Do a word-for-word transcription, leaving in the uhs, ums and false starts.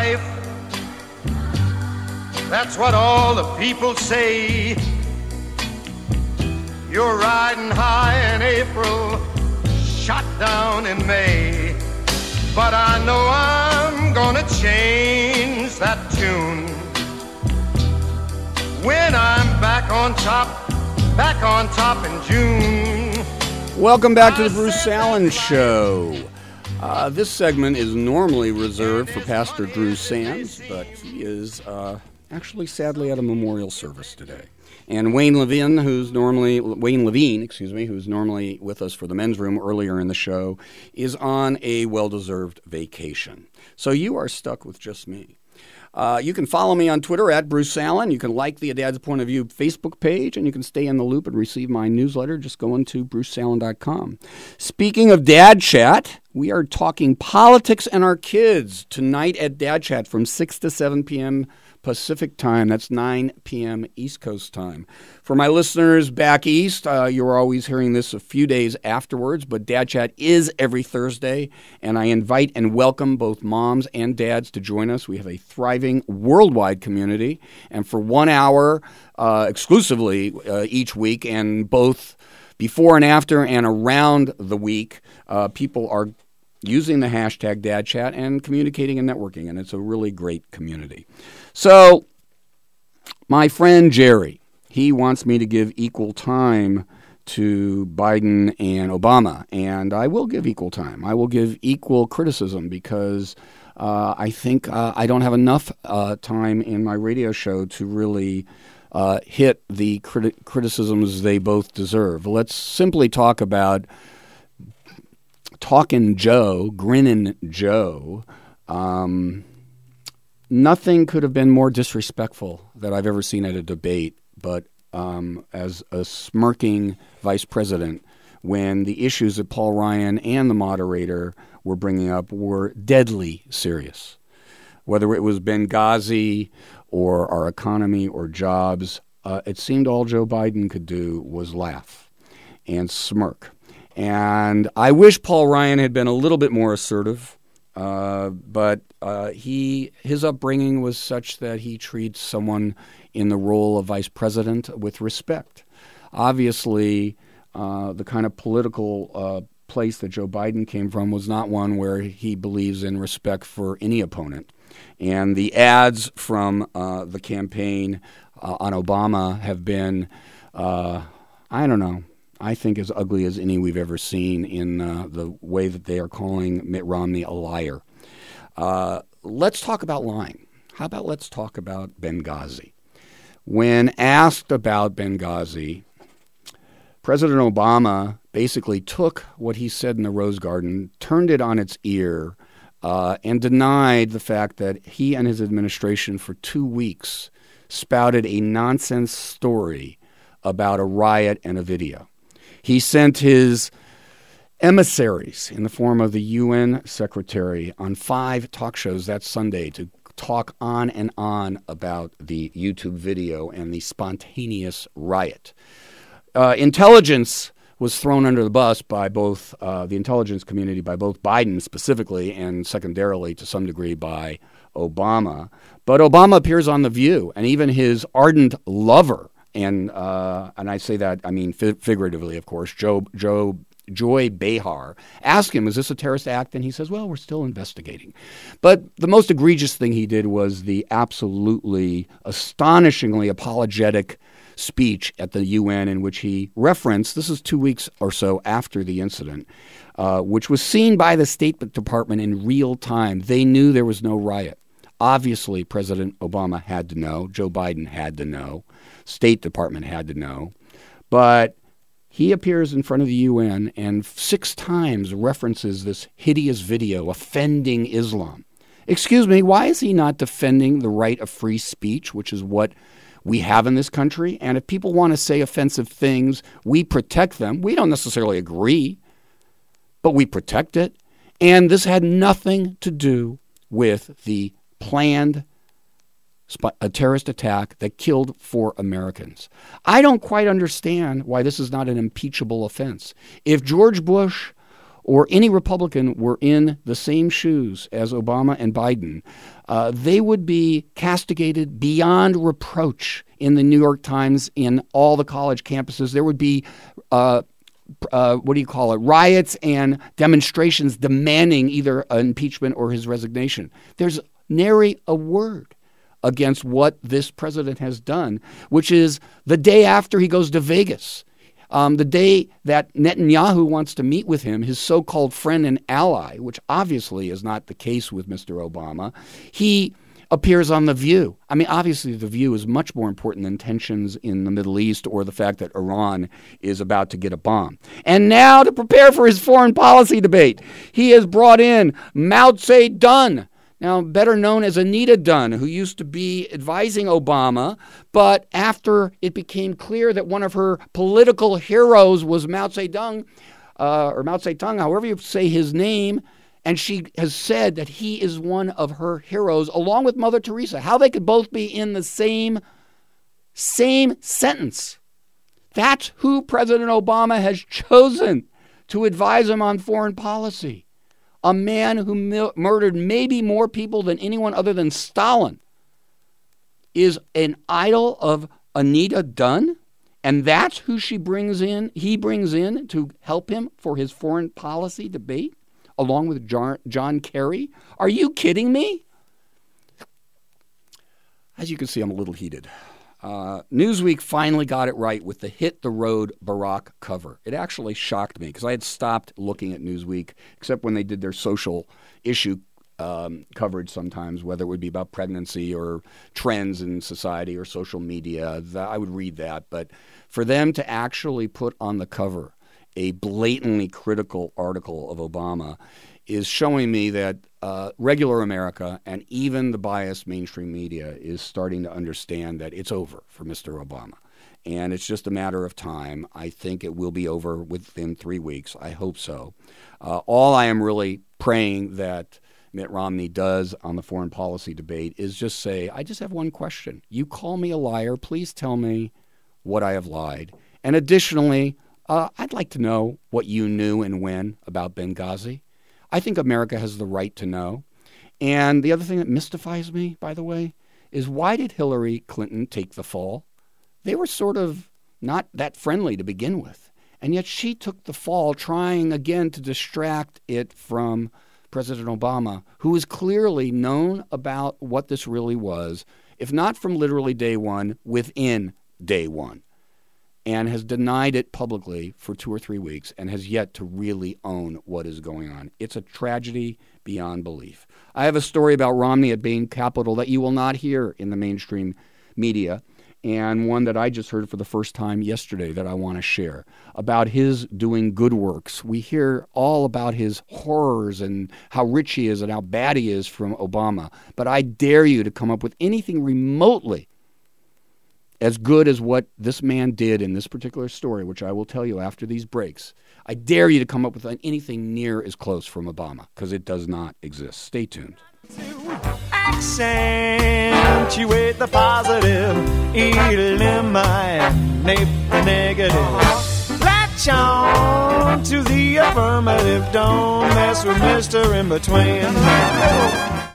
life. That's what all the people say. You're riding high in April, shot down in May. But I know I'm gonna change that tune when I'm back on top, back on top in June. Welcome back to the Bruce Allen Show. Uh, this segment is normally reserved for Pastor Drew Sands, but he is uh, actually sadly at a memorial service today. And Wayne Levine, who's normally Wayne Levine, excuse me, who's normally with us for the men's room earlier in the show, is on a well-deserved vacation. So you are stuck with just me. Uh, you can follow me on Twitter at Bruce Allen. You can like the A Dad's Point of View Facebook page, and you can stay in the loop and receive my newsletter just going to bruce allen dot com. Speaking of Dad Chat, we are talking politics and our kids tonight at Dad Chat from six to seven p.m. Pacific time. That's nine p.m. East Coast time. For my listeners back east, uh, you're always hearing this a few days afterwards, but Dad Chat is every Thursday, and I invite and welcome both moms and dads to join us. We have a thriving worldwide community, and for one hour uh, exclusively uh, each week, and both before and after and around the week, uh, people are using the hashtag Dad Chat and communicating and networking, and it's a really great community. So, my friend Jerry, he wants me to give equal time to Biden and Obama, and I will give equal time. I will give equal criticism because uh, I think uh, I don't have enough uh, time in my radio show to really uh, hit the criti- criticisms they both deserve. Let's simply talk about Talkin' Joe, Grinnin' Joe. Um, nothing could have been more disrespectful that I've ever seen at a debate, but um, as a smirking vice president, when the issues that Paul Ryan and the moderator were bringing up were deadly serious. Whether it was Benghazi or our economy or jobs, uh, it seemed all Joe Biden could do was laugh and smirk. And I wish Paul Ryan had been a little bit more assertive, uh, but uh, he his upbringing was such that he treats someone in the role of vice president with respect. Obviously, uh, the kind of political uh, place that Joe Biden came from was not one where he believes in respect for any opponent. And the ads from uh, the campaign uh, on Obama have been, uh, I don't know, I think as ugly as any we've ever seen in uh, the way that they are calling Mitt Romney a liar. Uh, let's talk about lying. How about let's talk about Benghazi? When asked about Benghazi, President Obama basically took what he said in the Rose Garden, turned it on its ear, uh, and denied the fact that he and his administration for two weeks spouted a nonsense story about a riot and a video. He sent his emissaries in the form of the U N secretary on five talk shows that Sunday to talk on and on about the YouTube video and the spontaneous riot. Uh, intelligence was thrown under the bus by both uh, the intelligence community, by both Biden specifically and secondarily to some degree by Obama. But Obama appears on The View, and even his ardent lover, And uh, and I say that, I mean, fi- figuratively, of course, Joe, Joe, Joy Behar, asked him, is this a terrorist act? And he says, well, we're still investigating. But the most egregious thing he did was the absolutely astonishingly apologetic speech at the U N in which he referenced, this is two weeks or so after the incident, uh, which was seen by the State Department in real time. They knew there was no riot. Obviously, President Obama had to know. Joe Biden had to know. State Department had to know. But he appears in front of the U N and six times references this hideous video offending Islam. Excuse me, why is he not defending the right of free speech, which is what we have in this country? And if people want to say offensive things, we protect them. We don't necessarily agree, but we protect it. And this had nothing to do with the planned a terrorist attack that killed four Americans. I don't quite understand why this is not an impeachable offense. If George Bush or any Republican were in the same shoes as Obama and Biden, uh, they would be castigated beyond reproach in the New York Times, in all the college campuses. There would be, uh, uh, what do you call it, riots and demonstrations demanding either impeachment or his resignation. There's nary a word against what this president has done, which is the day after he goes to Vegas. Um, the day that Netanyahu wants to meet with him, his so-called friend and ally, which obviously is not the case with Mister Obama, he appears on The View. I mean, obviously The View is much more important than tensions in the Middle East or the fact that Iran is about to get a bomb. And now, to prepare for his foreign policy debate, he has brought in Mao Zedong, now better known as Anita Dunn, who used to be advising Obama, but after it became clear that one of her political heroes was Mao Zedong, uh, or Mao Zedong, however you say his name, and she has said that he is one of her heroes, along with Mother Teresa. How they could both be in the same, same sentence. That's who President Obama has chosen to advise him on foreign policy. A man who mil- murdered maybe more people than anyone other than Stalin is an idol of Anita Dunn, and that's who she brings in, he brings in to help him for his foreign policy debate, along with John, John Kerry. Are you kidding me? As you can see, I'm a little heated. Uh, Newsweek finally got it right with the Hit the Road Barack cover. It actually shocked me because I had stopped looking at Newsweek, except when they did their social issue um, coverage sometimes, whether it would be about pregnancy or trends in society or social media. That, I would read that. But for them to actually put on the cover a blatantly critical article of Obama is showing me that uh, regular America and even the biased mainstream media is starting to understand that it's over for Mister Obama. And it's just a matter of time. I think it will be over within three weeks. I hope so. Uh, all I am really praying that Mitt Romney does on the foreign policy debate is just say, I just have one question. You call me a liar. Please tell me what I have lied. And additionally, uh, I'd like to know what you knew and when about Benghazi. I think America has the right to know. And the other thing that mystifies me, by the way, is why did Hillary Clinton take the fall? They were sort of not that friendly to begin with. And yet she took the fall, trying again to distract it from President Obama, who is clearly known about what this really was, if not from literally day one, within day one, and has denied it publicly for two or three weeks and has yet to really own what is going on. It's a tragedy beyond belief. I have a story about Romney at Bain Capital that you will not hear in the mainstream media, and one that I just heard for the first time yesterday that I want to share about his doing good works. We hear all about his horrors and how rich he is and how bad he is from Obama, but I dare you to come up with anything remotely as good as what this man did in this particular story, which I will tell you after these breaks. I dare you to come up with anything near as close from Obama, because it does not exist. Stay tuned. Accentuate the positive, eliminate the negative. Latch on to the affirmative, don't mess with Mister In Between.